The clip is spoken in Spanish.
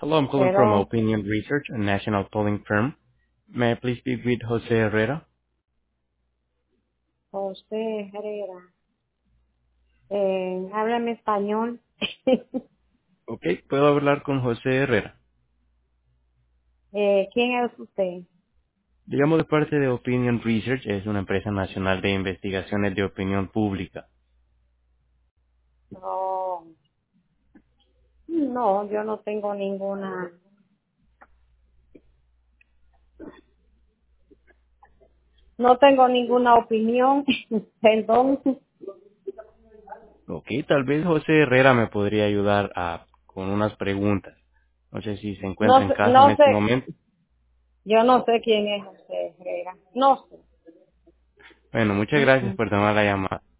Hello, I'm calling from Pero Opinion Research, a national polling firm. May I please speak with José Herrera? José Herrera, háblame español. Ok, puedo hablar con José Herrera. ¿Quién es usted? Le llamo de parte de Opinion Research, es una empresa nacional de investigaciones de opinión pública. No, no, yo no tengo ninguna opinión. Entonces, Ok, tal vez José Herrera me podría ayudar con unas preguntas. No sé si se encuentra no en sé, casa en este momento. yo no sé quién es José Herrera. No sé. Bueno, muchas Mm, gracias mm. por tomar la llamada.